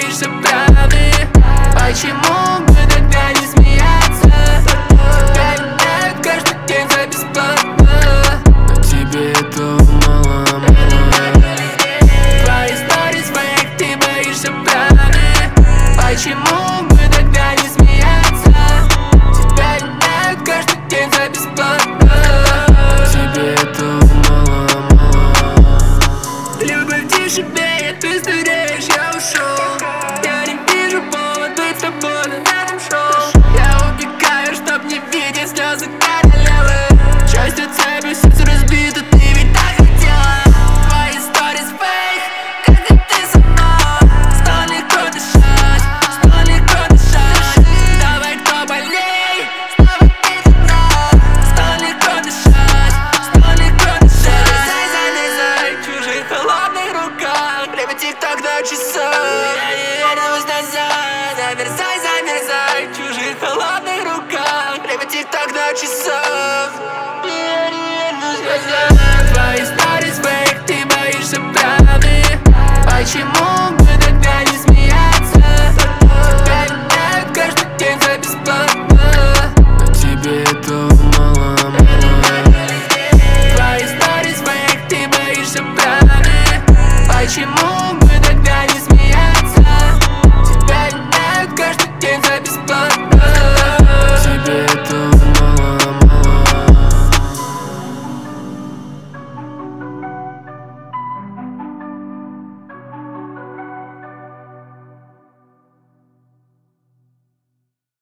боишься правды? Почему бы тогда не смеяться? Тебя меняют каждый день за бесплатно, но тебе этого мало. Твои истории своих ты боишься правды. Почему бы тогда не смеяться? Тебя меняют каждый день за бесплатно, тебе этого мало. Любовь тишине, ты стареешь, я ушел. Я не вижу повод быть с тобой на этом шоу. Я убегаю, чтоб не видеть слезы королевы. Частью цепи, сердце разбито, ты ведь так хотела. Твои stories fake, как и ты со мной. Стало легко дышать, стало легко дышать. Давай, кто больней, снова ты вновь. Стало легко дышать, стало легко дышать. Залезай в чужих холодных руках. Время тик-так до часов. Я не вернусь назад. Замерзай в чужих холодных руках. Время тик-так до часов.